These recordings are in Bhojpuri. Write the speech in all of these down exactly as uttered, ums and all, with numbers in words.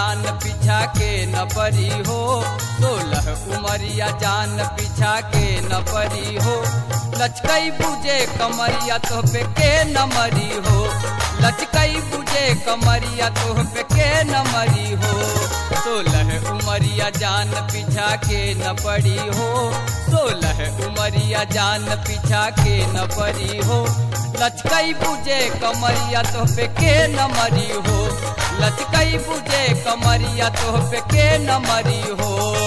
जान पीछा के न परी हो, सोलह उमरिया जान पीछा के न परी हो। लचकई बुझे कमरिया तो पे के न मरी हो, लचकई बुझे कमरिया तो पे के न मरी हो। सोलह उमरिया जान पीछा के न पड़ी हो, सोलह उमरिया जान पीछा के न पड़ी हो। लचकई बुझे कमरिया तो पे के न मरी हो, लचकई बुझे कमरिया तो पे के न मरी हो।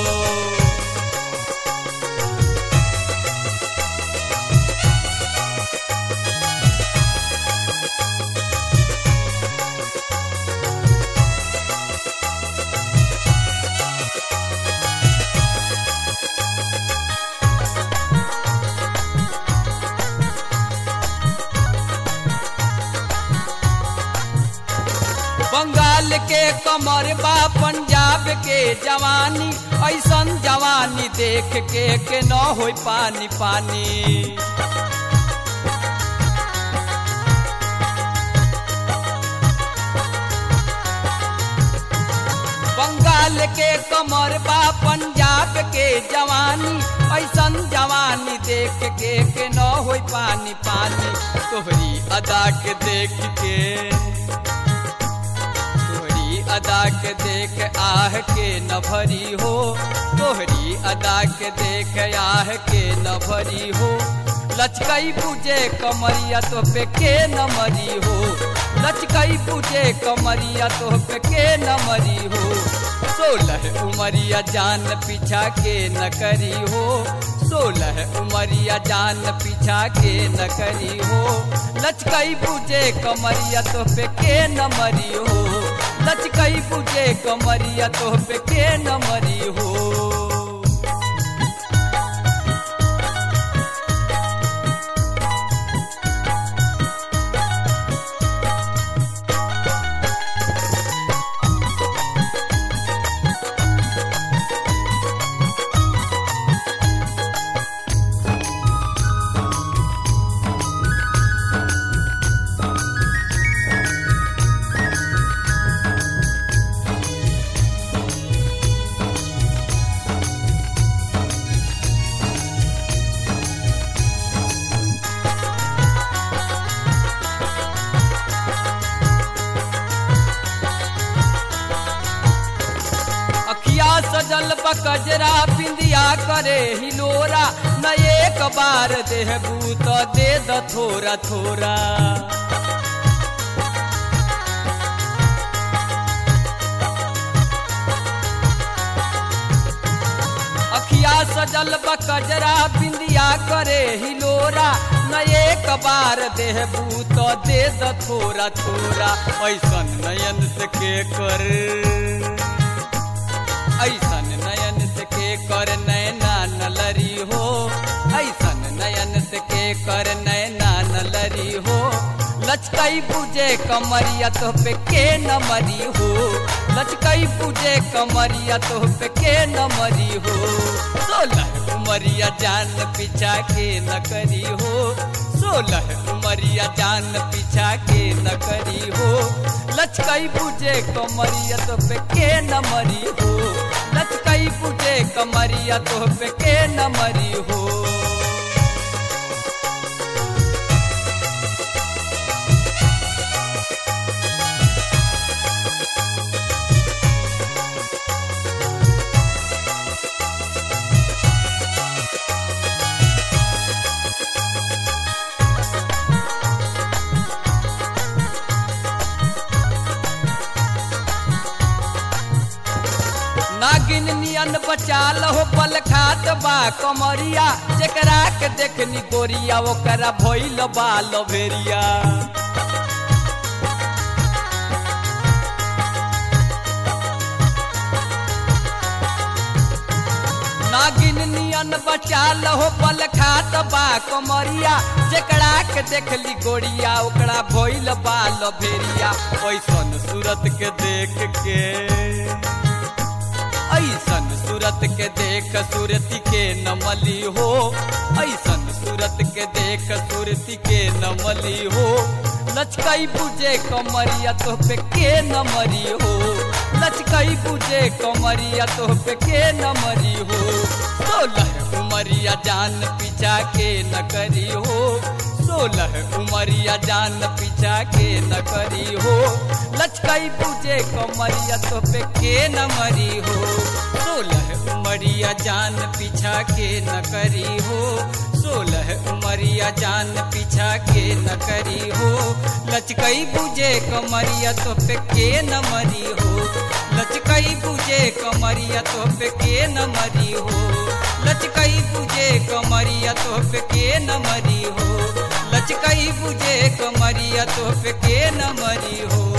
बंगाल के कमर बा पंजाब के जवानी, ऐसन जवानी देख के के न होई पानी पानी। बंगाल के कमर बा पंजाब के जवानी, ऐसन जवानी देख के के न होई पानी पानी। तोहरी अदा के देख के, अदा के देख आह के न भरी हो, तोहरी अदा के देख आह के न भरी हो। लचकई बुझे कमरिया तो पे के न मरी हो, लचकई बुझे कमरिया तो पे के न मरी हो। सोलह उमरिया जान पीछा के न करी हो, सोलह उमरिया जान पीछा के न करी हो। लचकई बुझे कमरिया तो पे के न मरी हो, लचकई बुझे कमरिया तो पे के न मरी हो। सजल बकजरा बिंदिया करे हिलोरा, न एक बार देहबू तो दे द थोड़ा थोड़ा। अखिया सजल बकजरा बिंदिया करे हिलोरा, न एक बार देहबू तो दे द थोड़ा थोड़ा। ऐसन नयन से के कर, ऐसन नयन से के कर नैना नलरी हो, ऐसन नयन से के कर नैना नलरी हो। लचकई बुझे कमरिया तो पे के न मरी हो, लचकई बुझे कमरिया तो पे के न मरी हो। सोलह उमरिया जान पीछा के न करी हो, सोलह उमरिया जान पीछा के न करी हो। लचकई बुझे कमरिया तो पे के न मरी हो, लचकई बुझे कमरिया तो पे के न मरी हो। नागिन नियन बचाल हो पल खात बा कमरिया, जेकरा के देखनी गोरिया ओकरा भइल बा लभेरिया। नागिन नियन बचाल हो पल खात बा कमरिया, जेकरा के देखली गोरिया ओकरा भइल बा लभेरिया। ऐसन सूरत के देख के, ऐसन सूरत के देख सूरती के न मली हो, ऐसन सूरत के देख सुरती के नमली हो लचकाई बुझे कमरिया तो पे के नमरी हो लचकाई बुझे कमरिया तो पे के नमरी हो सोलह उमरिया जान पीछा के न करी हो सोलह उमरिया जान पीछा के न करी हो लचकाई बुझे कमरिया तो पे के नमरी हो सोलह उमरिया जान पीछा के न करी हो सोलह उमरिया जान पीछा के न करी हो लचकई बुझे कमरिया तो पे के न मरी हो लचकई बुझे कमरिया तो पे के न मरी हो लचकई बुझे कमरिया तो पे के न मरी हो लचकई बुझे कमरिया तो पे के न मरी हो।